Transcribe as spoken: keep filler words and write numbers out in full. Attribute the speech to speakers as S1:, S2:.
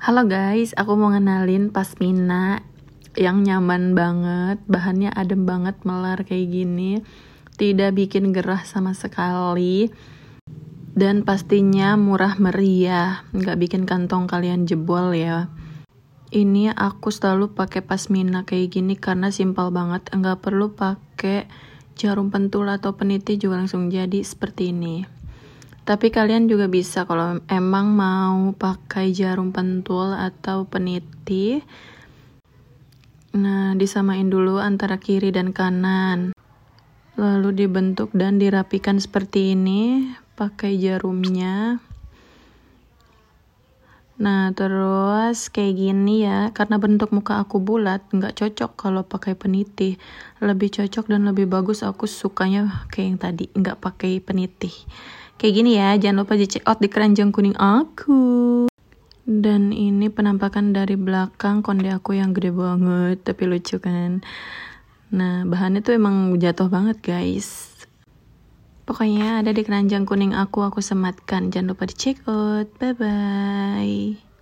S1: Halo guys, aku mau ngenalin pasmina yang nyaman banget, bahannya adem banget, melar kayak gini, tidak bikin gerah sama sekali, dan pastinya murah meriah, nggak bikin kantong kalian jebol ya. Ini aku selalu pakai pasmina kayak gini karena simpel banget, nggak perlu pakai jarum pentul atau peniti juga langsung jadi seperti ini. Tapi kalian juga bisa kalau emang mau pakai jarum pentul atau peniti. Nah, disamain dulu antara kiri dan kanan. Lalu dibentuk dan dirapikan seperti ini pakai jarumnya. Nah, terus kayak gini ya, karena bentuk muka aku bulat, nggak cocok kalau pakai peniti. Lebih cocok dan lebih bagus aku sukanya kayak yang tadi, nggak pakai peniti. Kayak gini ya, jangan lupa di check out di keranjang kuning aku. Dan ini penampakan dari belakang konde aku yang gede banget, tapi lucu kan. Nah, bahannya tuh emang jatuh banget guys. Pokoknya ada di keranjang kuning aku, aku sematkan. Jangan lupa di check out. Bye-bye.